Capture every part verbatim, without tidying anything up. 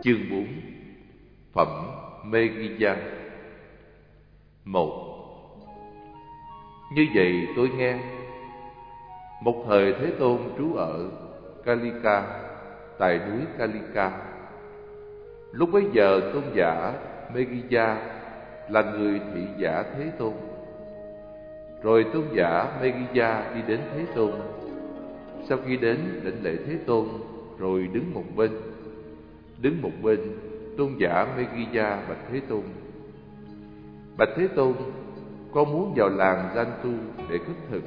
Chương bốn. Phẩm Megiddo. Một. Như vậy tôi nghe, một thời Thế Tôn trú ở Kalika, tại núi Kalika. Lúc bấy giờ tôn giả Megiddo là người thị giả Thế Tôn. Rồi tôn giả Megiddo đi đến Thế Tôn. Sau khi đến đảnh lễ Thế Tôn, rồi đứng một bên. Đứng một bên, tôn giả Megiddo bạch Thế Tôn: Bạch Thế Tôn, con muốn vào làng Danh Tu để khất thực.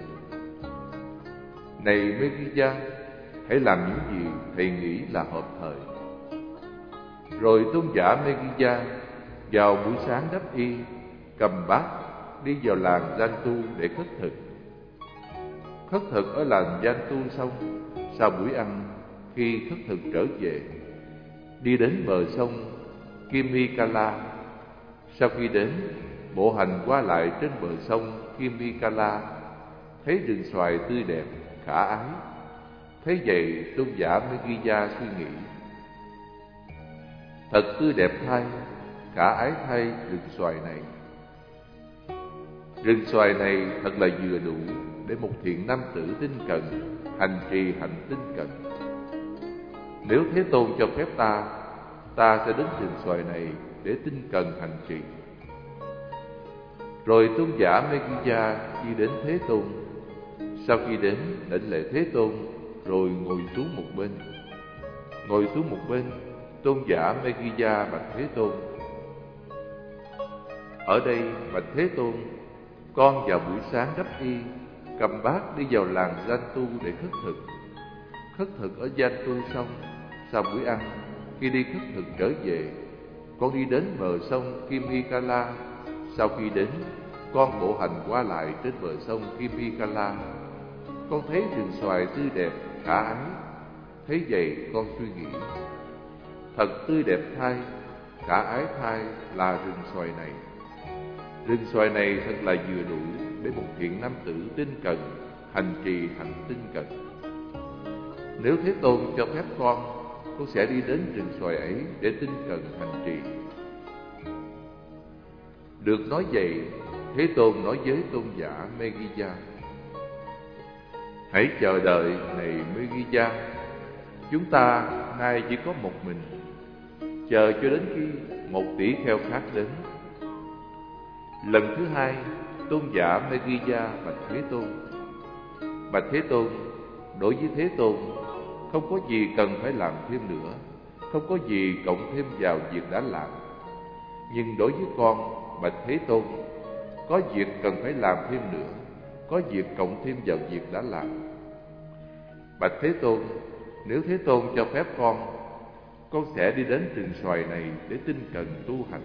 Này Megiddo, hãy làm những gì thầy nghĩ là hợp thời. Rồi tôn giả Megiddo vào buổi sáng đắp y, cầm bát đi vào làng Danh Tu để khất thực. Khất thực ở làng Danh Tu xong, sau buổi ăn, khi khất thực trở về, đi đến bờ sông Kimikala. Sau khi đến, bộ hành qua lại trên bờ sông Kimikala, thấy rừng xoài tươi đẹp, khả ái. Thế vậy tôn giả Megiddo suy nghĩ: Thật tươi đẹp thay, khả ái thay rừng xoài này. Rừng xoài này thật là vừa đủ để một thiện nam tử tinh cần hành trì hạnh tinh cần. Nếu Thế Tôn cho phép ta, ta sẽ đến rừng xoài này để tinh cần hành trì. Rồi tôn giả Megiddo đi đến Thế Tôn. Sau khi đến đảnh lễ Thế Tôn, rồi ngồi xuống một bên. Ngồi xuống một bên, tôn giả Megiddo bạch Thế Tôn: Ở đây bạch Thế Tôn, con vào buổi sáng đắp y, cầm bát đi vào làng Danh Tu để khất thực. Khất thực ở Danh Tu xong, sau buổi ăn, khi đi khất thực trở về, con đi đến bờ sông Kimikala. Sau khi đến, con bộ hành qua lại trên bờ sông Kimikala. Con thấy rừng xoài tươi đẹp, khả ái. Thế vậy con suy nghĩ: Thật tươi đẹp thay, khả ái thay là rừng xoài này. Rừng xoài này thật là vừa đủ để một thiện nam tử tinh cần hành trì hạnh tinh cần. Nếu Thế Tôn cho phép con, con sẽ đi đến rừng xoài ấy để tinh cần hành trì. Được nói vậy, Thế Tôn nói với tôn giả Megiddo: Hãy chờ đợi này Megiddo, chúng ta nay chỉ có một mình, chờ cho đến khi một tỷ kheo khác đến. Lần thứ hai, tôn giả Megiddo bạch Thế Tôn: Bạch Thế Tôn, đối với Thế Tôn, không có gì cần phải làm thêm nữa, không có gì cộng thêm vào việc đã làm. Nhưng đối với con, bạch Thế Tôn, có việc cần phải làm thêm nữa, có việc cộng thêm vào việc đã làm. Bạch Thế Tôn, nếu Thế Tôn cho phép con, con sẽ đi đến rừng xoài này để tinh cần tu hành.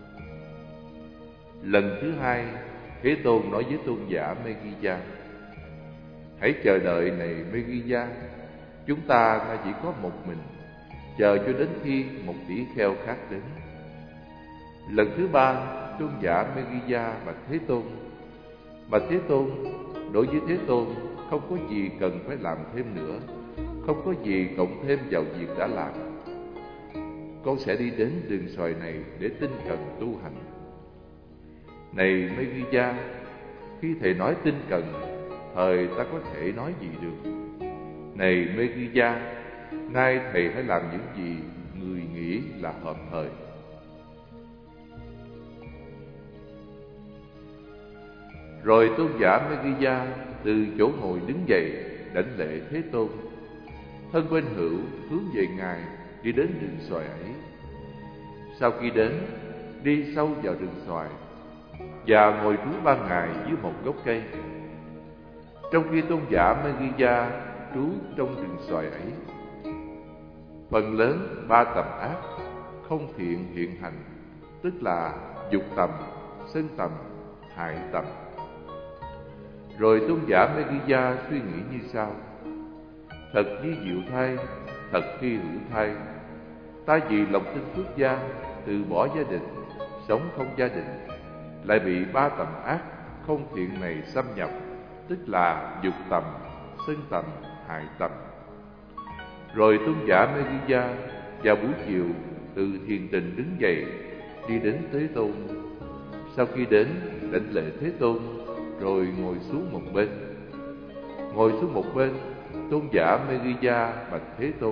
Lần thứ hai, Thế Tôn nói với tôn giả Megiddo: Hãy chờ đợi này Megiddo, chúng ta nay chỉ có một mình, chờ cho đến khi một tỷ kheo khác đến. Lần thứ ba, tôn giả Megiddo bạch Thế Tôn: Bạch Thế Tôn, đối với Thế Tôn, không có gì cần phải làm thêm nữa, không có gì cộng thêm vào việc đã làm. Con sẽ đi đến rừng xoài này để tinh cần tu hành. Này Megiddo, khi thầy nói tinh cần, thời ta có thể nói gì được? Này Megiddo, nay thầy hãy làm những gì người nghĩ là hợp thời. Rồi tôn giả Megiddo từ chỗ ngồi đứng dậy, đảnh lễ Thế Tôn. Thân bên hữu hướng về ngài, đi đến rừng xoài ấy. Sau khi đến, đi sâu vào rừng xoài và ngồi trú ba ngày dưới một gốc cây. Trong khi tôn giả Megiddo trú trong rừng xoài ấy, phần lớn ba tầm ác không thiện hiện hành, tức là dục tầm, sân tầm, hại tầm. Rồi tôn giả Megiddo suy nghĩ như sau: Thật vi diệu thay, thật hy hữu thay, ta vì lòng tin phước gia, từ bỏ gia đình, sống không gia đình, lại bị ba tầm ác không thiện này xâm nhập, tức là dục tầm, sân tầm, hại tầm. Rồi tôn giả Megiddo vào buổi chiều từ thiền tình đứng dậy, đi đến Thế Tôn. Sau khi đến, đảnh lễ Thế Tôn, rồi ngồi xuống một bên. Ngồi xuống một bên, tôn giả Megiddo bạch Thế Tôn: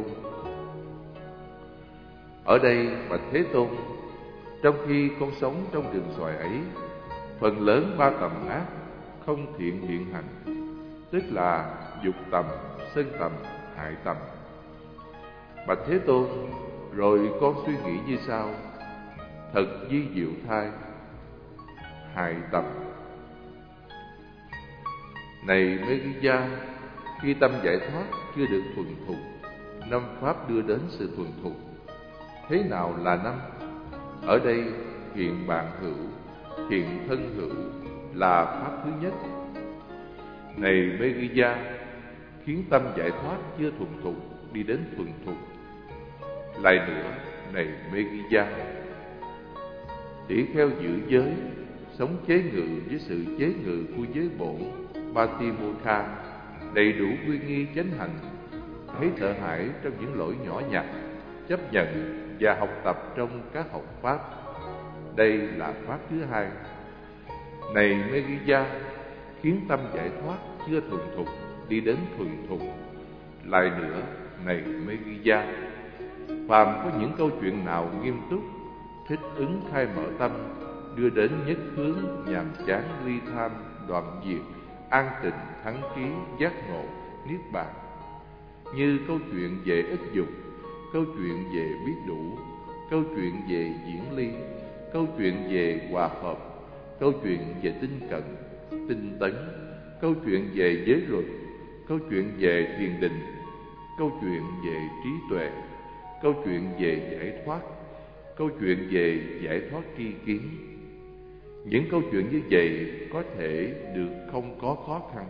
Ở đây bạch Thế Tôn, trong khi con sống trong rừng xoài ấy, phần lớn ba tầm ác không thiện hiện hành, tức là dục tầm, sân tầm, hại tầm. Bạch Thế Tôn, rồi con suy nghĩ như sau: thật vi diệu thay, hại tầm. Này Megiddo, khi tâm giải thoát chưa được thuần thục, năm pháp đưa đến sự thuần thục. Thế nào là năm? Ở đây thiện bạn hữu, thiện thân hữu là pháp thứ nhất. Này Megiddo, khiến tâm giải thoát chưa thuần thục đi đến thuần thục. Lại nữa, này Megiddo, tỷ kheo giữ giới, sống chế ngự với sự chế ngự của giới bổn Patimokkha, đầy đủ quy nghi chánh hành, thấy sợ hãi trong những lỗi nhỏ nhặt, chấp nhận và học tập trong các học pháp. Đây là pháp thứ hai. Này Megiddo, khiến tâm giải thoát chưa thuần thục đi đến thuần thục. Lại nữa, này Megiddo, phàm có những câu chuyện nào nghiêm túc, thích ứng khai mở tâm, đưa đến nhất hướng, nhàm chán, ly tham, đoạn diệt, an tịnh, thắng trí, giác ngộ, niết bàn, như câu chuyện về ít dục, câu chuyện về biết đủ, câu chuyện về diễn ly, câu chuyện về hòa hợp, câu chuyện về tinh cận, tinh tấn, câu chuyện về giới luật, câu chuyện về thiền định, câu chuyện về trí tuệ, câu chuyện về giải thoát, câu chuyện về giải thoát tri kiến. Những câu chuyện như vậy có thể được không có khó khăn,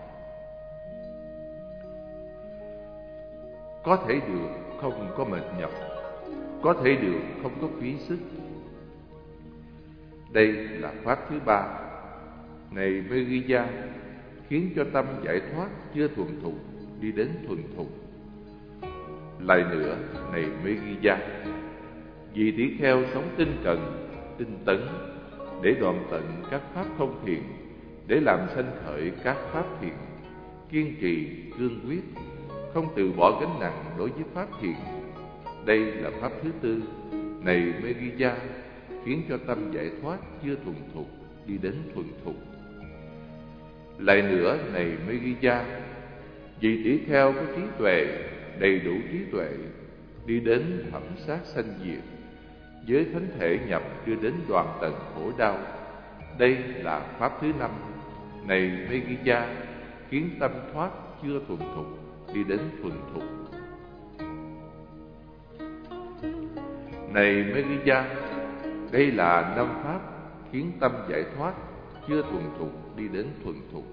có thể được không có mệt nhọc, có thể được không có phí sức. Đây là pháp thứ ba. Này Megiddo, khiến cho tâm giải thoát chưa thuần thục đi đến thuần thục. Lại nữa, này Megiddo, vì tỷ kheo sống tinh cần, tinh tấn, để đoạn tận các pháp không thiện, để làm sanh khởi các pháp thiện, kiên trì, cương quyết, không từ bỏ gánh nặng đối với pháp thiện. Đây là pháp thứ tư. Này Megiddo, khiến cho tâm giải thoát chưa thuần thục đi đến thuần thục. Lại nữa, này Megiddo, vì tỷ kheo có trí tuệ, đầy đủ trí tuệ, đi đến thẩm sát sanh diệt, với thánh thể nhập đưa đến đoạn tận khổ đau. Đây là pháp thứ năm. Này Megiddo, khiến tâm thoát chưa thuần thục đi đến thuần thục. Này Megiddo, đây là năm pháp khiến tâm giải thoát chưa thuần thục đi đến thuần thục.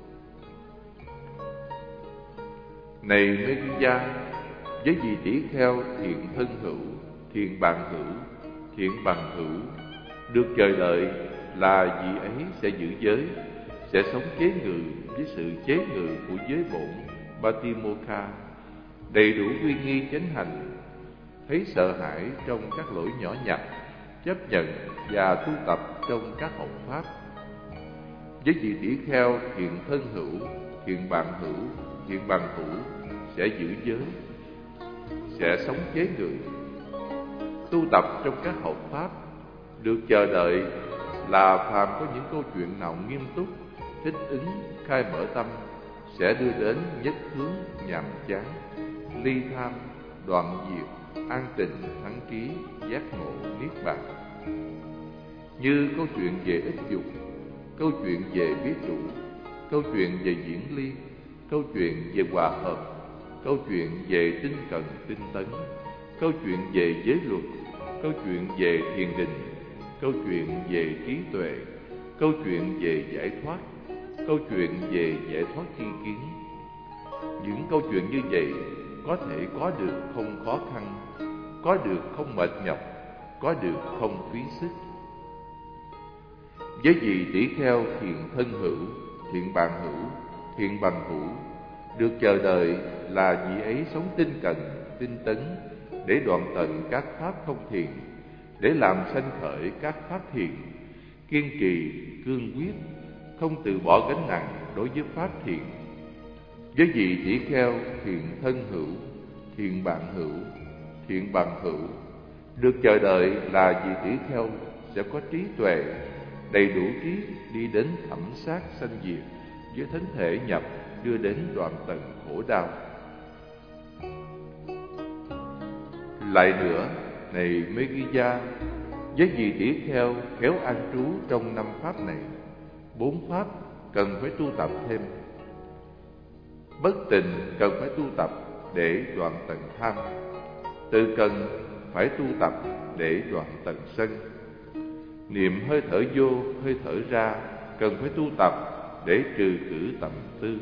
Này Megiddo, với vị tỷ kheo thiện thân hữu, thiện bạn hữu, thiện bằng hữu, được chờ đợi là vị ấy sẽ giữ giới, sẽ sống chế ngự với sự chế ngự của giới bổn Patimokkha, đầy đủ uy nghi chánh hành, thấy sợ hãi trong các lỗi nhỏ nhặt, chấp nhận và tu tập trong các học pháp. Với vị tỷ kheo thiện thân hữu, thiện bạn hữu, thiện bằng hữu, sẽ giữ giới, sẽ sống chế ngự, tu tập trong các học pháp. Được chờ đợi là phàm có những câu chuyện nào nghiêm túc, thích ứng, khai mở tâm, sẽ đưa đến nhất hướng, nhàm chán, ly tham, đoạn diệt, an tịnh, thắng trí, giác ngộ, niết bàn. Như câu chuyện về ít dục, câu chuyện về biết đủ, câu chuyện về diễn ly, câu chuyện về hòa hợp, câu chuyện về tinh cần, tinh tấn, câu chuyện về giới luật, câu chuyện về thiền định, câu chuyện về trí tuệ, câu chuyện về giải thoát, câu chuyện về giải thoát tri kiến. Những câu chuyện như vậy có thể có được không khó khăn, có được không mệt nhọc, có được không phí sức. Với vị tỷ kheo thiện thân hữu, thiện bạn hữu, thiện bằng hữu, được chờ đợi là vị ấy sống tinh cần, tinh tấn, để đoạn tận các pháp không thiện, để làm sanh khởi các pháp thiện, kiên trì, cương quyết, không từ bỏ gánh nặng đối với pháp thiện. Với vị tỷ kheo thiện thân hữu, thiện bạn hữu, thiện bằng hữu, được chờ đợi là vị tỷ kheo sẽ có trí tuệ, đầy đủ trí đi đến thẩm sát sanh diệt với thánh thể nhập, đưa đến đoạn tận khổ đau. Lại nữa, này Megiddo, với vị tỷ kheo khéo an trú trong năm pháp này, bốn pháp cần phải tu tập thêm. Bất tịnh cần phải tu tập để đoạn tận tham. Tự cần phải tu tập để đoạn tận sân. Niệm hơi thở vô, hơi thở ra cần phải tu tập để trừ cử tầm tư.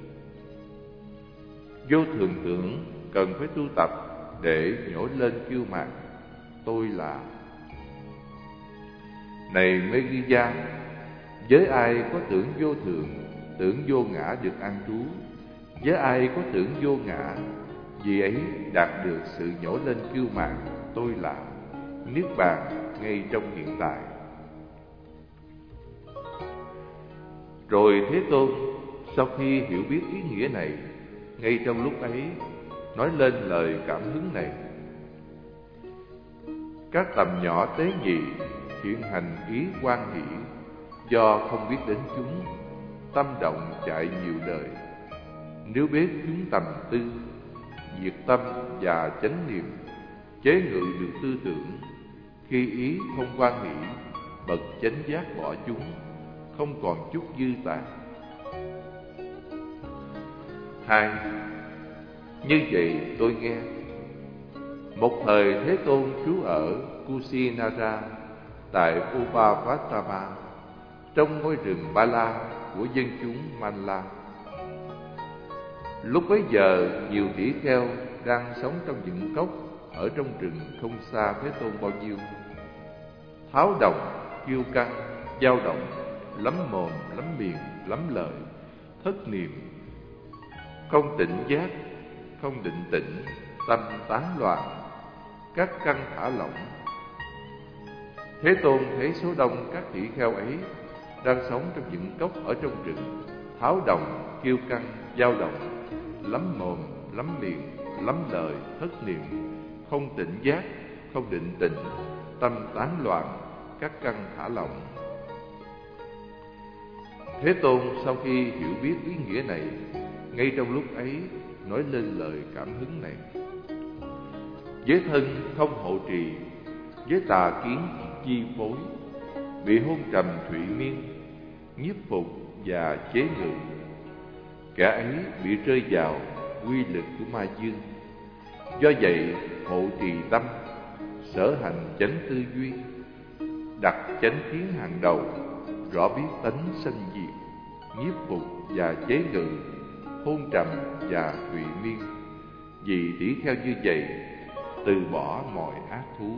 Vô thường tưởng cần phải tu tập để nhổ lên kiêu mạn, tôi là. Này Megiddo, với ai có tưởng vô thường, tưởng vô ngã được an trú, với ai có tưởng vô ngã, vì ấy đạt được sự nhổ lên kiêu mạn, tôi là, niết bàn ngay trong hiện tại. Rồi Thế Tôn sau khi hiểu biết ý nghĩa này, ngay trong lúc ấy nói lên lời cảm hứng này: các tầm nhỏ tế nhị hiện hành ý quan hỷ, do không biết đến chúng, tâm động chạy nhiều đời. Nếu biết chúng tầm tư, diệt tâm và chánh niệm, chế ngự được tư tưởng, khi ý không quan hỷ, bậc chánh giác bỏ chúng, không còn chút dư tàn. Hai, như vậy tôi nghe. Một thời Thế Tôn trú ở Kusinara tại Upavatama, trong ngôi rừng Ba La của dân chúng Manla. Lúc bấy giờ, nhiều tỷ kheo đang sống trong những cốc ở trong rừng không xa Thế Tôn bao nhiêu. Tháo động, kiêu căng, dao động, lắm mồm, lắm miệng, lắm lời, thất niệm, không tỉnh giác, không định tĩnh, tâm tán loạn, các căn thả lỏng. Thế Tôn thấy số đông các tỷ kheo ấy đang sống trong những cốc ở trong rừng, tháo động, kiêu căng, dao động, lắm mồm, lắm miệng, lắm lời, thất niệm, không tỉnh giác, không định tĩnh, tâm tán loạn, các căn thả lỏng. Thế Tôn sau khi hiểu biết ý nghĩa này, ngay trong lúc ấy nói lên lời cảm hứng này: với thân không hộ trì, với tà kiến chi phối, bị hôn trầm thụy miên, nhiếp phục và chế ngự, kẻ ấy bị rơi vào quy lực của ma dương. Do vậy hộ trì tâm, sở hành chánh tư duy, đặt chánh kiến hàng đầu, rõ biết tánh sanh diệt, nhiếp phục và chế ngự, hôn trầm và thụy miên. Vì tỷ kheo như vậy từ bỏ mọi ác thú.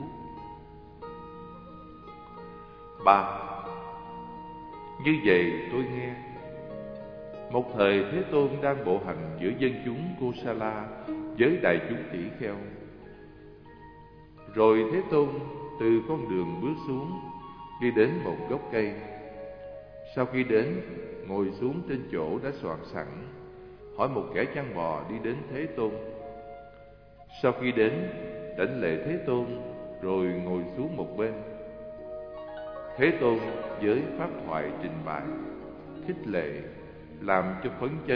Ba, như vậy tôi nghe. Một thời Thế Tôn đang bộ hành giữa dân chúng Kosala với đại chúng tỷ kheo. Rồi Thế Tôn từ con đường bước xuống, đi đến một gốc cây. Sau khi đến, ngồi xuống trên chỗ đã soạn sẵn, hỏi một kẻ chăn bò đi đến Thế Tôn. Sau khi đến, đảnh lễ Thế Tôn, rồi ngồi xuống một bên. Thế Tôn với pháp thoại trình bày, khích lệ, làm cho phấn chấn,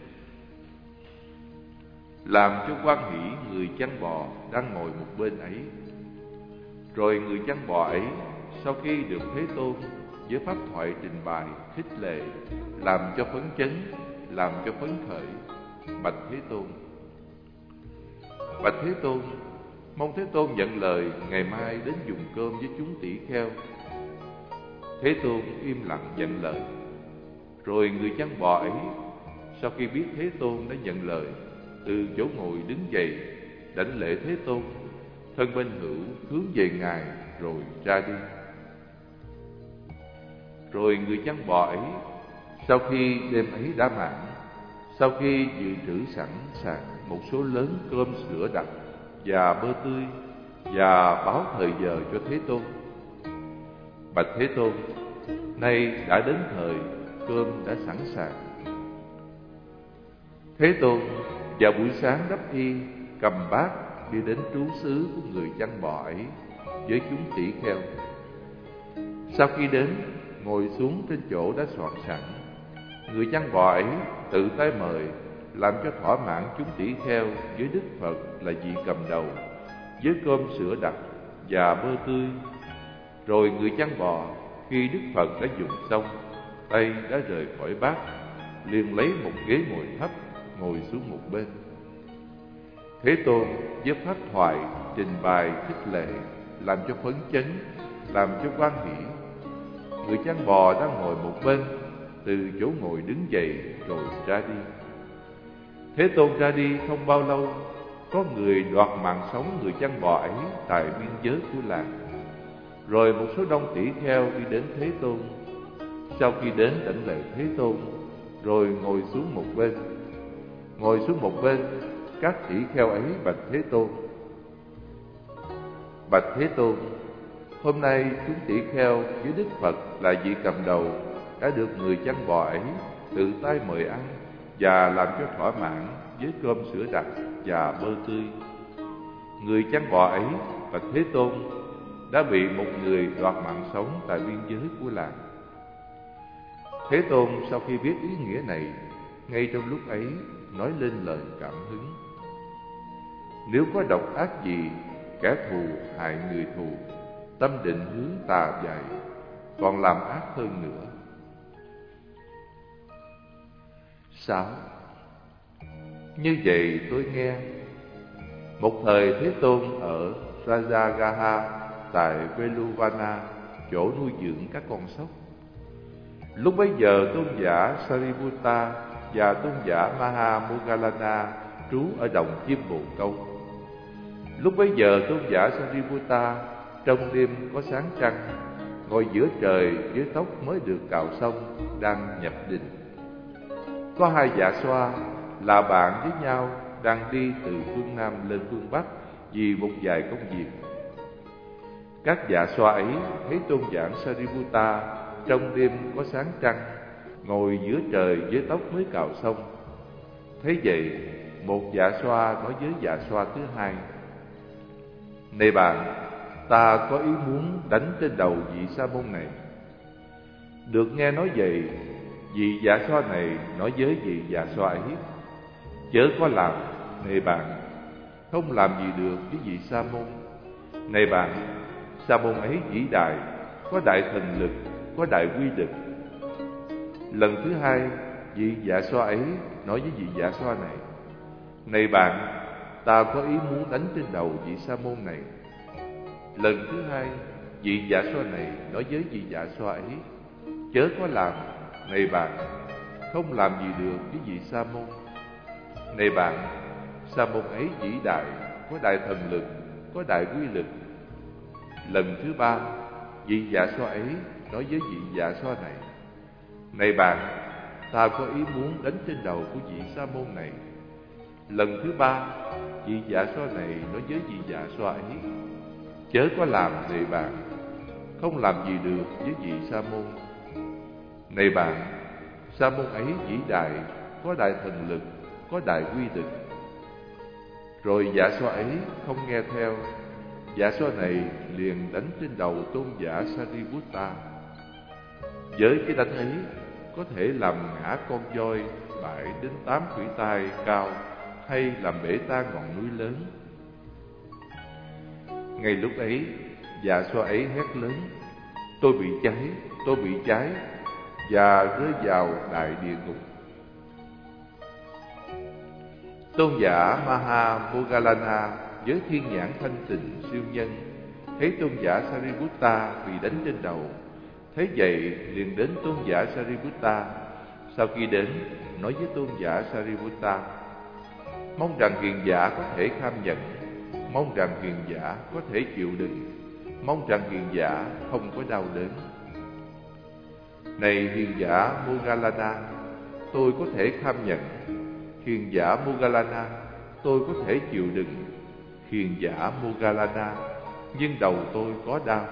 làm cho hoan hỷ người chăn bò đang ngồi một bên ấy. Rồi người chăn bò ấy sau khi được Thế Tôn với pháp thoại trình bày, khích lệ, làm cho phấn chấn, làm cho phấn khởi, bạch Thế Tôn: bạch Thế Tôn, mong Thế Tôn nhận lời ngày mai đến dùng cơm với chúng tỷ kheo. Thế Tôn im lặng nhận lời. Rồi người chăn bò ấy sau khi biết Thế Tôn đã nhận lời, từ chỗ ngồi đứng dậy, đảnh lễ Thế Tôn, thân bên hữu hướng về Ngài rồi ra đi. Rồi người chăn bò ấy sau khi đêm ấy đã mãn, sau khi dự trữ sẵn sàng một số lớn cơm sữa đặc và bơ tươi, và báo thời giờ cho Thế Tôn. Bạch Thế Tôn, nay đã đến thời, cơm đã sẵn sàng. Thế Tôn vào buổi sáng đắp y, cầm bát đi đến trú xứ của người chăn bò ấy với chúng tỷ kheo. Sau khi đến, ngồi xuống trên chỗ đã soạn sẵn. Người chăn bò ấy tự tay mời, làm cho thỏa mãn chúng tỷ kheo với Đức Phật là vị cầm đầu, với cơm sữa đặc và bơ tươi. Rồi người chăn bò, khi Đức Phật đã dùng xong, tay đã rời khỏi bát, liền lấy một ghế ngồi thấp, ngồi xuống một bên. Thế Tôn với pháp thoại trình bày khích lệ, làm cho phấn chấn, làm cho hoan hỷ. Người chăn bò đang ngồi một bên, từ chỗ ngồi đứng dậy rồi ra đi. Thế Tôn ra đi không bao lâu, có người đoạt mạng sống người chăn bò ấy tại biên giới của làng. Rồi một số đông tỷ kheo đi đến Thế Tôn. Sau khi đến đảnh lễ Thế Tôn, rồi ngồi xuống một bên. Ngồi xuống một bên, các tỷ kheo ấy bạch Thế Tôn: Bạch Thế Tôn, hôm nay chúng tỷ kheo với Đức Phật là vị cầm đầu đã được người chăn bò ấy tự tay mời ăn và làm cho thỏa mãn với cơm sữa đặc và bơ tươi. Người chăn bò ấy bạch Thế Tôn đã bị một người đoạt mạng sống tại biên giới của làng. Thế Tôn sau khi biết ý nghĩa này, ngay trong lúc ấy nói lên lời cảm hứng: Nếu có độc ác gì, kẻ thù hại người thù, tâm định hướng tà dại, còn làm ác hơn nữa. Sáu. Như vậy tôi nghe, một thời Thế Tôn ở Rajagaha tại Veluvana, chỗ nuôi dưỡng các con sóc. Lúc bấy giờ tôn giả Sariputta và tôn giả Mahamoggallana trú ở đồng chim bồ câu. Lúc bấy giờ tôn giả Sariputta trong đêm có sáng trăng, ngồi giữa trời với tóc mới được cạo xong, đang nhập định. Có hai dạ xoa là bạn với nhau đang đi từ phương Nam lên phương Bắc vì một vài công việc. Các dạ xoa ấy thấy tôn giả Sariputta trong đêm có sáng trăng, ngồi giữa trời với tóc mới cạo xong. Thế vậy, một dạ xoa nói với dạ xoa thứ hai: Này bạn, ta có ý muốn đánh trên đầu vị sa môn này. Được nghe nói vậy, vị dạ xoa này nói với vị dạ xoa ấy: Chớ có làm, này bạn, không làm gì được với vị sa môn. Này bạn, sa môn ấy vĩ đại, có đại thần lực, có đại quy lực. Lần thứ hai, vị dạ xoa ấy nói với vị dạ xoa này: Này bạn, ta có ý muốn đánh trên đầu vị sa môn này. Lần thứ hai, vị dạ xoa này nói với vị dạ xoa ấy: Chớ có làm, này bạn, không làm gì được với vị sa môn. Này bạn, sa môn ấy vĩ đại, có đại thần lực, có đại quy lực. Lần thứ ba, vị dạ xoa ấy nói với vị dạ xoa này: Này bạn, ta có ý muốn đánh trên đầu của vị sa môn này. Lần thứ ba, vị dạ xoa này nói với vị dạ xoa ấy: Chớ có làm, này bạn, không làm gì được với vị sa môn. Này bạn, sa môn ấy vĩ đại, có đại thần lực, có đại quy lực. Rồi dạ xoa ấy không nghe theo, dạ xoa này liền đánh trên đầu tôn giả Sariputta. Với cái đánh ấy có thể làm ngã con voi bảy đến tám khuỷu tay cao, hay làm bể tan ngọn núi lớn. Ngay lúc ấy, dạ xoa ấy hét lớn: Tôi bị cháy, tôi bị cháy, và rơi vào đại địa ngục. Tôn giả Mahamoggallana với thiên nhãn thanh tịnh siêu nhân thấy tôn giả Sariputta bị đánh trên đầu. Thế vậy liền đến tôn giả Sariputta. Sau khi đến, nói với tôn giả Sariputta: Mong rằng hiền giả có thể kham nhận, mong rằng hiền giả có thể chịu đựng, mong rằng hiền giả không có đau đớn. Này hiền giả Moggallana, tôi có thể kham nhận. Hiền giả Moggallana, tôi có thể chịu đựng. hiền giả Moggallana, nhưng đầu tôi có đau.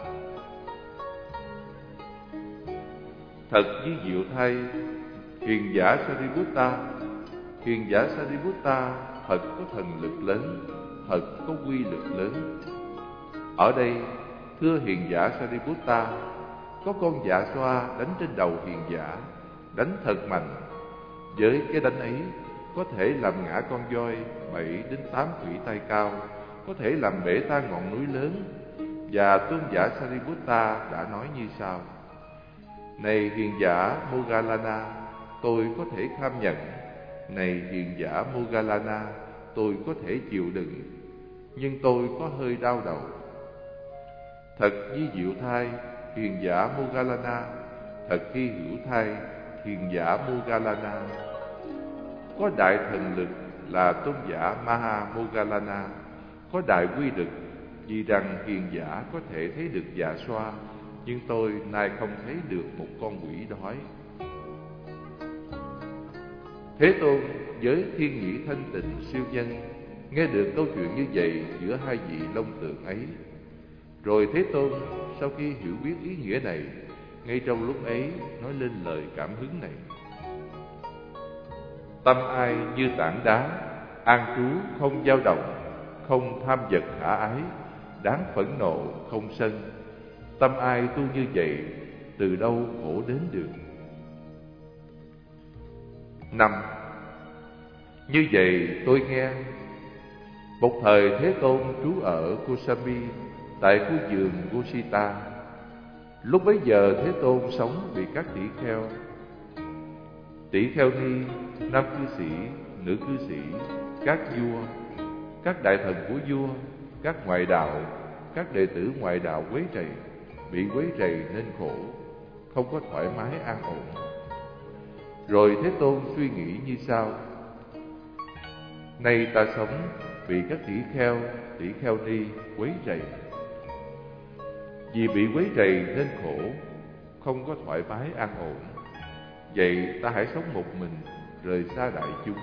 Thật ví diệu thay, hiền giả Sariputta, hiền giả Sariputta thật có thần lực lớn, thật có quy lực lớn. Ở đây, thưa hiền giả Sariputta, có con dạ xoa đánh trên đầu hiền giả, đánh thật mạnh. Với cái đánh ấy, có thể làm ngã con voi bảy đến tám khủy tay cao, có thể làm bể tan ngọn núi lớn. Và tôn giả Sariputta đã nói như sau: này hiền giả Moggallana, tôi có thể kham nhận. Này hiền giả Moggallana, tôi có thể chịu đựng, nhưng tôi có hơi đau đầu. Thật ví diệu thay, hiền giả Moggallana, thật hy hữu thay, hiền giả Moggallana. Có đại thần lực là tôn giả Maha Moggallana, có đại quy lực, vì rằng hiền giả có thể thấy được dạ xoa, nhưng tôi nay không thấy được một con quỷ đói. Thế Tôn với thiên nhĩ thanh tịnh siêu nhân nghe được câu chuyện như vậy giữa hai vị long tượng ấy. Rồi Thế Tôn sau khi hiểu biết ý nghĩa này, ngay trong lúc ấy nói lên lời cảm hứng này: tâm ai như tảng đá, an trú không dao động, không tham vật khả ái, đáng phẫn nộ không sân. Tâm ai tu như vậy, từ đâu khổ đến được. Năm. Như vậy tôi nghe, một thời Thế Tôn trú ở Kosami, tại khu vườn Gosita. Lúc bấy giờ Thế Tôn sống vì các tỷ kheo, tỷ kheo ni, nam cư sĩ, nữ cư sĩ, các vua, các đại thần của vua, các ngoại đạo, các đệ tử ngoại đạo quấy rầy, bị quấy rầy nên khổ, không có thoải mái an ổn. Rồi Thế Tôn suy nghĩ như sau: nay ta sống bị các tỷ kheo, tỷ kheo ni quấy rầy. Vì bị quấy rầy nên khổ, không có thoải mái an ổn. Vậy ta hãy sống một mình, rời xa đại chúng.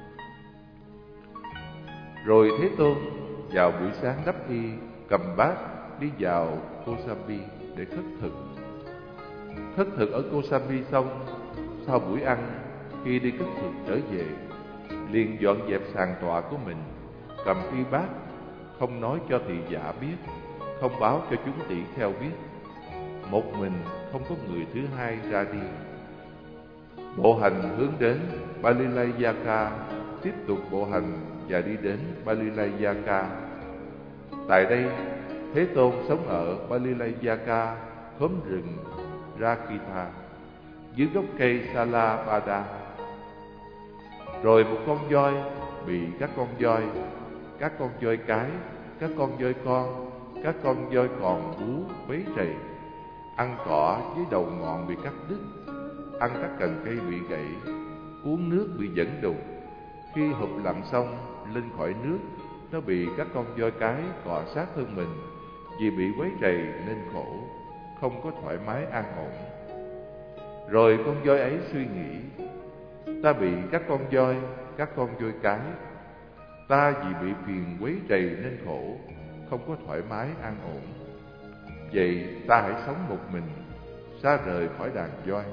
Rồi Thế Tôn vào buổi sáng đắp y, cầm bát đi vào Kosami để khất thực. Khất thực ở Kosami xong, sau buổi ăn, khi đi khất thực trở về, liền dọn dẹp sàn tọa của mình, cầm y bát, không nói cho thị giả biết, không báo cho chúng tỷ kheo biết. Một mình, không có người thứ hai ra đi. Bộ hành hướng đến Balilayaka, tiếp tục bộ hành và đi đến Balilayaka. Tại đây, Thế Tôn sống ở Balilayaka, khóm rừng Rakita, dưới gốc cây Salapada. Rồi một con voi bị các con voi, các con voi cái, các con voi con, các con voi còn bú quấy rầy, ăn cỏ với đầu ngọn bị cắt đứt, ăn các cành cây bị gãy, uống nước bị dẫn đục. Khi hụp lặn xong lên khỏi nước, nó bị các con voi cái cọ sát thân mình, vì bị quấy rầy nên khổ, không có thoải mái an ổn. Rồi con voi ấy suy nghĩ: ta bị các con voi, các con voi cái, ta vì bị phiền quấy rầy nên khổ, không có thoải mái an ổn. Vậy ta hãy sống một mình, xa rời khỏi đàn voi.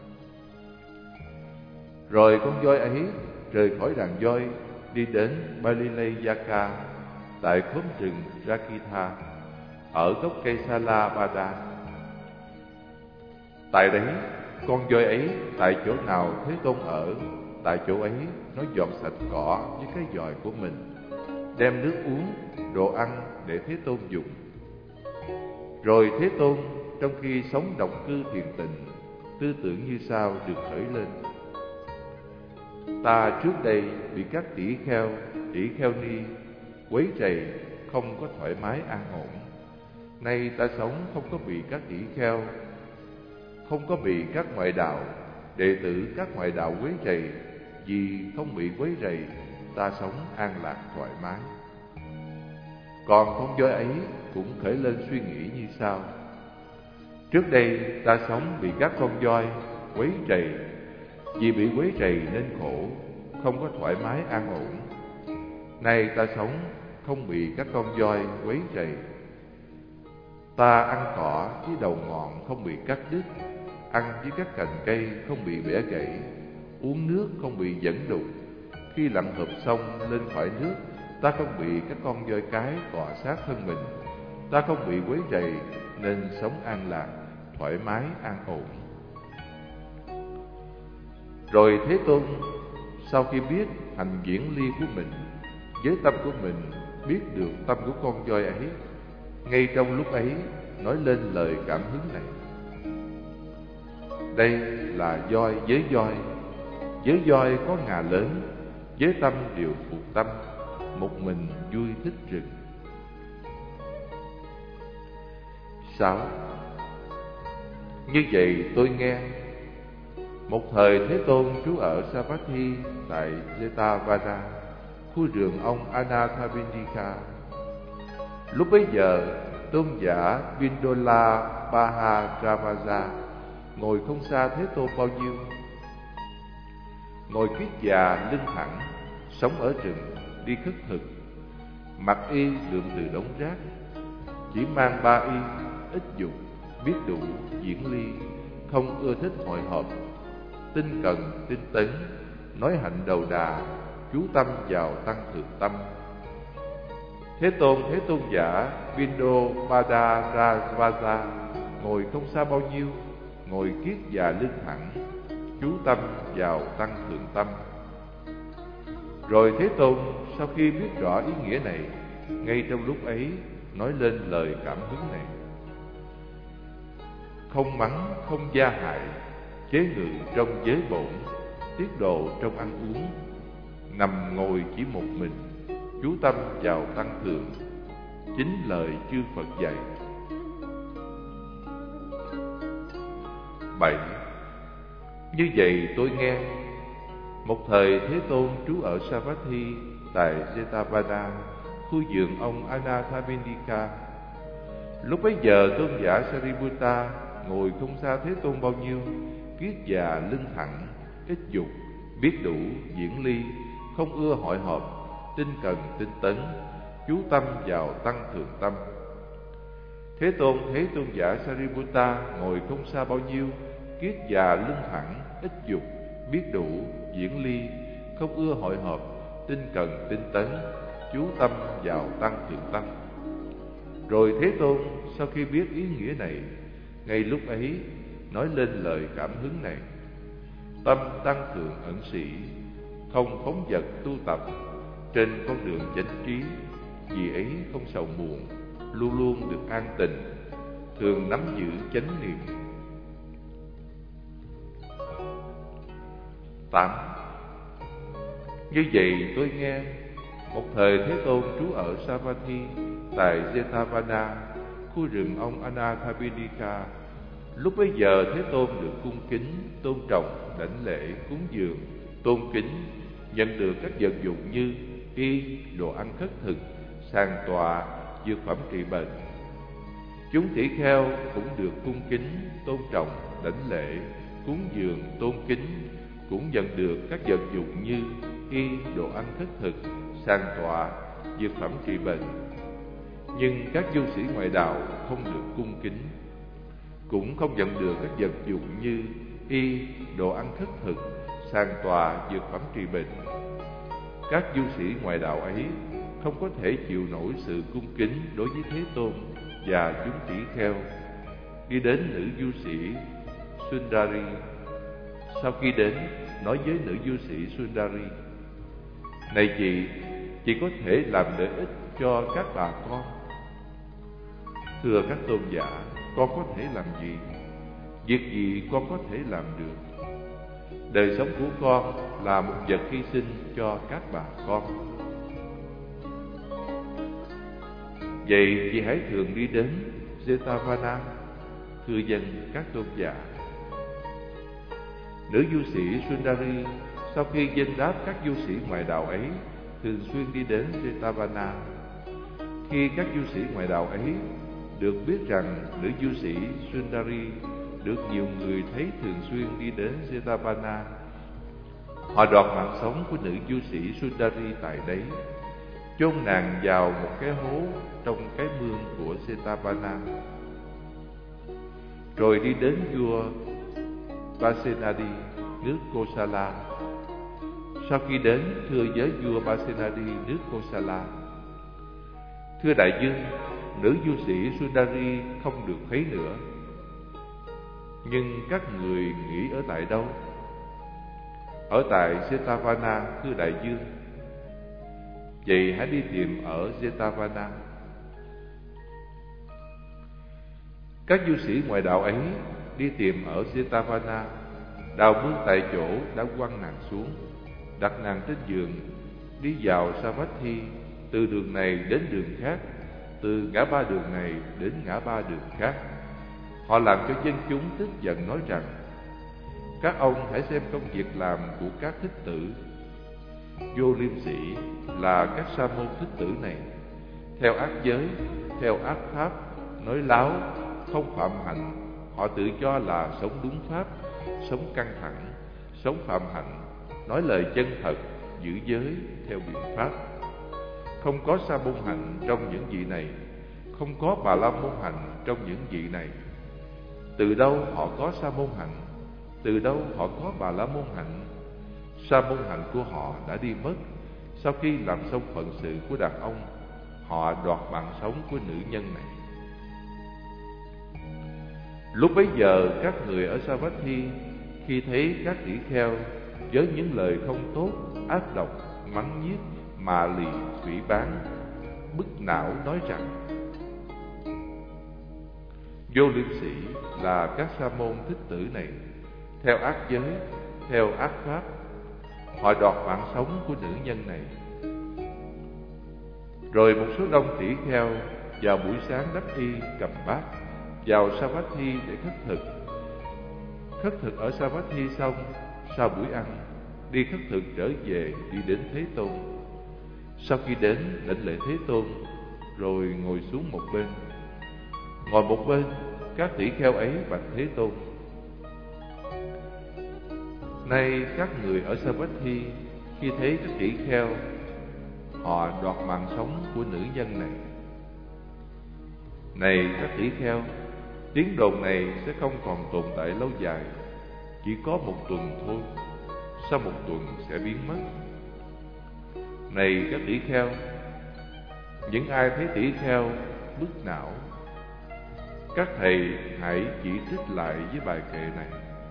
Rồi con voi ấy rời khỏi đàn voi, đi đến Balilayaka, tại khóm rừng Rakita, ở gốc cây Salapada. Tại đấy, con voi ấy tại chỗ nào Thế Tôn ở, tại chỗ ấy nó dọn sạch cỏ với cái giòi của mình, đem nước uống, đồ ăn để Thế Tôn dùng. Rồi Thế Tôn trong khi sống độc cư thiền tịnh, tư tưởng như sau được khởi lên: ta trước đây bị các tỷ kheo, tỷ kheo ni quấy rầy, không có thoải mái an ổn. Nay ta sống không có bị các tỷ kheo, không có bị các ngoại đạo, đệ tử các ngoại đạo quấy rầy. Vì không bị quấy rầy, ta sống an lạc thoải mái. Còn con voi ấy cũng khởi lên suy nghĩ như sau: trước đây ta sống bị các con voi quấy rầy, vì bị quấy rầy nên khổ, không có thoải mái an ổn. Nay ta sống không bị các con voi quấy rầy. Ta ăn cỏ với đầu ngọn không bị cắt đứt, ăn với các cành cây không bị bẻ gãy, uống nước không bị dẫn đục. Khi lặn hợp sông lên khỏi nước, ta không bị các con voi cái cọ sát thân mình. Ta không bị quấy rầy nên sống an lạc, thoải mái an ổn. Rồi Thế Tôn sau khi biết hành viễn ly của mình, với tâm của mình biết được tâm của con voi ấy, ngay trong lúc ấy nói lên lời cảm hứng này: đây là voi với voi, với voi có ngà lớn, với tâm đều phục tâm, một mình vui thích rừng. Sáu. Như vậy tôi nghe, một thời Thế Tôn trú ở Savatthi tại Jetavada, khu vườn ông Anathapindika. Lúc bấy giờ, tôn giả Vindola Bhadravajja ngồi không xa Thế Tôn bao nhiêu. Ngồi kiết già lưng thẳng, sống ở rừng, đi khất thực, mặc y lượm từ đống rác, chỉ mang ba y, ít dục, biết đủ, diễn ly, không ưa thích hội họp, tinh cần, tinh tấn, nói hạnh đầu đà, chú tâm vào tăng thượng tâm. Thế Tôn Thế Tôn giả Vindobhadravajja ngồi không xa bao nhiêu, ngồi kiết già lưng thẳng, chú tâm vào tăng thượng tâm. Rồi Thế Tôn sau khi biết rõ ý nghĩa này, ngay trong lúc ấy nói lên lời cảm hứng này: không mắng, không gia hại, chế ngự trong giới bổn, tiết độ trong ăn uống, nằm ngồi chỉ một mình, chú tâm vào tăng thượng, chính lời chư Phật dạy. Bảy. Như vậy tôi nghe, một thời Thế Tôn trú ở Savatthi tại Jetavada, khu vườn ông Anathapindika. Lúc bấy giờ tôn giả Sariputta ngồi không xa Thế Tôn bao nhiêu, kiết già lưng thẳng, ít dục, biết đủ, diễn ly, không ưa hội họp, tinh cần, tinh tấn, chú tâm vào tăng thượng tâm. Thế Tôn thấy tôn giả Sariputta ngồi không xa bao nhiêu, kiết già lưng thẳng, ít dục, biết đủ, diễn ly, không ưa hội họp, tinh cần, tinh tấn, chú tâm vào tăng thượng tâm. Rồi Thế Tôn sau khi biết ý nghĩa này, ngay lúc ấy nói lên lời cảm hứng này: tâm tăng thượng ẩn sĩ, không phóng dật tu tập, trên con đường chánh trí, vì ấy không sầu muộn, luôn luôn được an tịnh, thường nắm giữ chánh niệm. Tám. Như vậy tôi nghe, một thời Thế Tôn trú ở Savatthi tại Jetavada, khu rừng ông Anathapindika. Lúc bấy giờ Thế Tôn được cung kính, tôn trọng, đảnh lễ, cúng dường, tôn kính, nhận được các vật dụng như y, đồ ăn khất thực, sàn tọa, dược phẩm trị bệnh. Chúng tỷ kheo cũng được cung kính, tôn trọng, đảnh lễ, cúng dường, tôn kính, cũng nhận được các vật dụng như y, đồ ăn khất thực, sàn tọa, dược phẩm trị bệnh. Nhưng các du sĩ ngoại đạo không được cung kính, cũng không nhận được các vật dụng như y, đồ ăn khất thực, sàn tọa, dược phẩm trị bệnh. Các du sĩ ngoại đạo ấy không có thể chịu nổi sự cung kính đối với Thế Tôn và chúng tỷ kheo. Đi đến nữ du sĩ Sundari. Sau khi đến, nói với nữ du sĩ Sundari: này chị, chị có thể làm lợi ích cho các bà con. Thưa các tôn giả, con có thể làm gì? Việc gì con có thể làm được? Đời sống của con là một vật hy sinh cho các bà con. Vậy chị hãy thường đi đến Jetavada. Thưa dân các tôn giả. Nữ du sĩ Sundari sau khi vâng đáp các du sĩ ngoại đạo ấy, thường xuyên đi đến Jetavada. Khi các du sĩ ngoại đạo ấy được biết rằng nữ du sĩ Sundari được nhiều người thấy thường xuyên đi đến Jetavada, họ đoạt mạng sống của nữ du sĩ Sundari tại đấy. chôn nàng vào một cái hố trong cái mương của Setavana, rồi đi đến vua Pasenadi nước Kosala. Sau khi đến, thưa với vua Pasenadi nước Kosala: thưa đại vương, nữ vua sĩ Sundari không được thấy nữa, nhưng các người nghĩ ở tại đâu? Ở tại Setavana, thưa đại vương. Vậy hãy đi tìm ở Setavana. Các du sĩ ngoại đạo ấy đi tìm ở Setavana, đào mương tại chỗ đã quăng nàng xuống, đặt nàng trên giường, đi vào Savatthi, từ đường này đến đường khác, từ ngã ba đường này đến ngã ba đường khác. Họ làm cho dân chúng tức giận, nói rằng: các ông hãy xem công việc làm của các thích tử vô liêm sĩ là các sa môn thích tử này, theo ác giới, theo ác pháp, nói láo, không phạm hạnh. Họ tự cho là sống đúng pháp, sống căng thẳng, sống phạm hạnh, nói lời chân thật, giữ giới theo biện pháp. Không có sa môn hạnh trong những vị này, không có bà la môn hạnh trong những vị này. Từ đâu họ có sa môn hạnh? Từ đâu họ có bà la môn hạnh? Sa môn hạnh của họ đã đi mất. Sau khi làm xong phận sự của đàn ông, họ đoạt mạng sống của nữ nhân này. Lúc bấy giờ, các người ở Savatthi khi thấy các tỷ kheo với những lời không tốt, ác độc, mắng nhiếc, mạ lì, phỉ báng, bức não, nói rằng: vô liêm sĩ là các sa môn thích tử này, theo ác giới, theo ác pháp, họ đoạt mạng sống của nữ nhân này. Rồi một số đông tỷ kheo vào buổi sáng đắp y cầm bát vào Savatthi để khất thực. Khất thực ở Savatthi xong, sau buổi ăn, đi khất thực trở về, đi đến Thế Tôn. Sau khi đến, đảnh lễ Thế Tôn, rồi ngồi xuống một bên. Ngồi một bên, các tỷ kheo ấy bạch Thế Tôn: nay các người ở Savatthi khi thấy các tỷ kheo, họ đoạt mạng sống của nữ nhân này. Này các tỷ kheo, tiếng đồn này sẽ không còn tồn tại lâu dài, chỉ có một tuần thôi, sau một tuần sẽ biến mất. Này các tỷ kheo, những ai thấy tỷ kheo bức não, các thầy hãy chỉ trích lại với bài kệ này: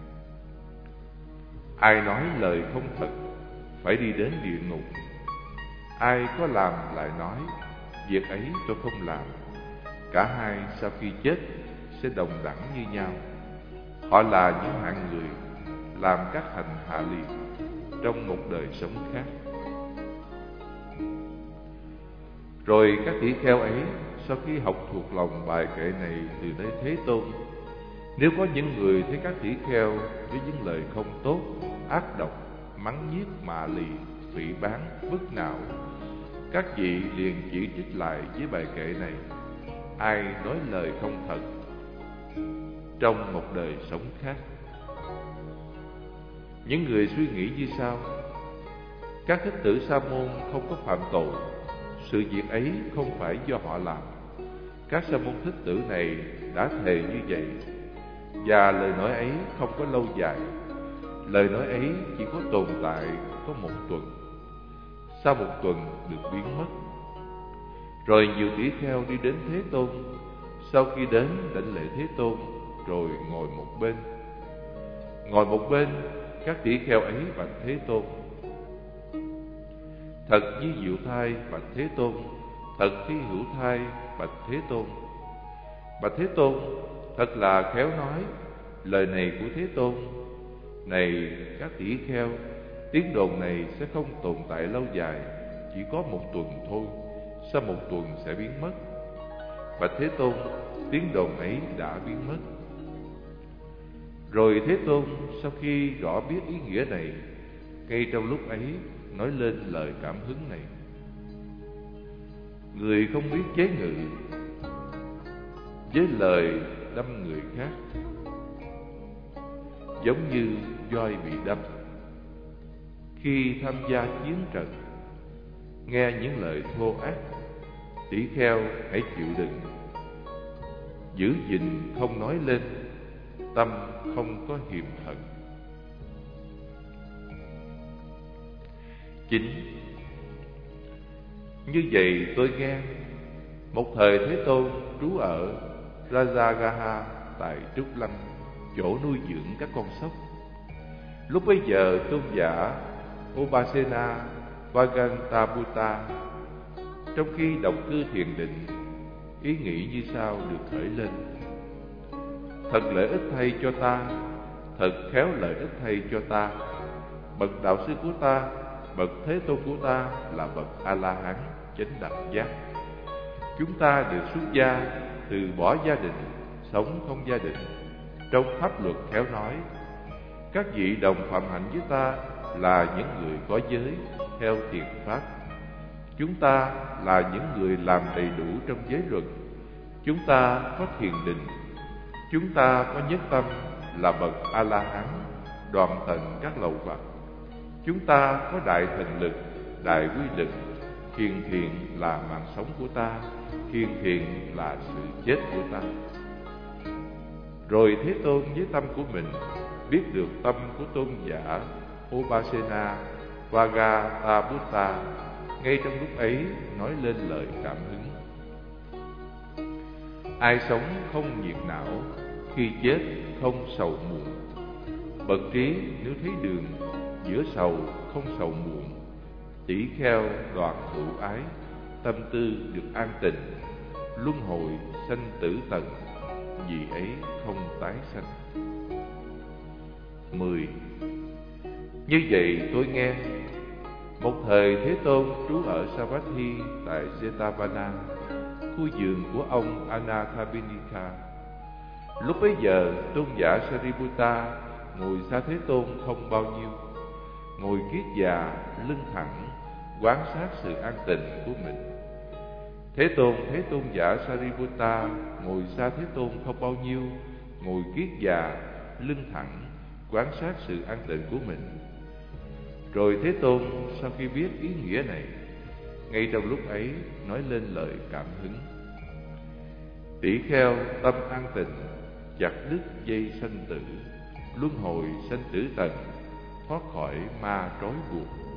ai nói lời không thật phải đi đến địa ngục. Ai có làm lại nói việc ấy tôi không làm, cả hai sau khi chết sẽ đồng đẳng như nhau. Họ là những hạng người làm các hành hạ liệt trong một đời sống khác. Rồi các tỷ kheo ấy sau khi học thuộc lòng bài kệ này từ nơi Thế Tôn, nếu có những người thấy các tỷ kheo với những lời không tốt, ác độc, mắng nhiếc, mạ lì, phỉ báng, bức não, các vị liền chỉ trích lại với bài kệ này: ai nói lời không thật trong một đời sống khác. Những người suy nghĩ như sau: các thích tử sa môn không có phạm tội, sự việc ấy không phải do họ làm. Các sa môn thích tử này đã thề như vậy, và lời nói ấy không có lâu dài. Lời nói ấy chỉ có tồn tại có một tuần, sau một tuần được biến mất. Rồi nhiều tỷ kheo đi đến Thế Tôn. Sau khi đến, đảnh lễ Thế Tôn, rồi ngồi một bên. Ngồi một bên, các tỷ kheo ấy bạch Thế Tôn: thật như diệu thai bạch Thế Tôn, thật thi hữu thai bạch Thế Tôn. Bạch Thế Tôn, thật là khéo nói lời này của Thế Tôn. Này các tỷ kheo, tiếng đồn này sẽ không tồn tại lâu dài, chỉ có một tuần thôi, sau một tuần sẽ biến mất. Bạch Thế Tôn, tiếng đồn ấy đã biến mất. Rồi Thế Tôn sau khi rõ biết ý nghĩa này, ngay trong lúc ấy nói lên lời cảm hứng này: người không biết chế ngự với lời đâm người khác, giống như voi bị đâm. Khi tham gia chiến trận, nghe những lời thô ác. Tỷ kheo hãy chịu đựng, giữ gìn không nói lên, tâm không có hiềm hận. Chín. Như vậy tôi nghe, một thời Thế Tôn trú ở Rajagaha tại Trúc Lâm, chỗ nuôi dưỡng các con sóc. Lúc bấy giờ tôn giả Obasena Vagantabutta trong khi động cư thiền định, ý nghĩ như sau được khởi lên: thật lợi ích thay cho ta, thật khéo lợi ích thay cho ta. Bậc đạo sư của ta, bậc Thế Tôn của ta là bậc A La Hán chánh đẳng giác. Chúng ta được xuất gia, từ bỏ gia đình, sống không gia đình. Trong pháp luật khéo nói, các vị đồng phạm hạnh với ta là những người có giới theo thiền pháp. Chúng ta là những người làm đầy đủ trong giới luật. Chúng ta có thiền định. Chúng ta có nhất tâm là bậc A La Hán, đoạn tận các lậu hoặc. Chúng ta có đại thần lực, đại quy lực. Thiền thiện là mạng sống của ta, thiền thiện là sự chết của ta. Rồi Thế Tôn với tâm của mình biết được tâm của tôn giả Obasena Vagantabutta, ngay trong lúc ấy nói lên lời cảm hứng: ai sống không nhiệt não, khi chết không sầu muộn. Bậc trí nếu thấy đường, giữa sầu không sầu muộn. Tỷ kheo đoạn hữu ái, tâm tư được an tịnh. Luân hồi sanh tử tận, vì ấy không tái sanh. Mười. Như vậy tôi nghe, một thời Thế Tôn trú ở Savatthi tại Jetavana, khu vườn của ông Anathapindika. Lúc bấy giờ tôn giả Sariputta ngồi xa Thế Tôn không bao nhiêu, ngồi kiết già, lưng thẳng, quan sát sự an tịnh của mình. Thế Tôn thấy tôn giả Sariputta ngồi xa Thế Tôn không bao nhiêu, ngồi kiết già, lưng thẳng, quan sát sự an tịnh của mình. Rồi Thế Tôn sau khi biết ý nghĩa này, ngay trong lúc ấy nói lên lời cảm hứng: tỷ kheo tâm an tịnh, chặt đứt dây sanh tử, luân hồi sanh tử tận, thoát khỏi ma trói buộc.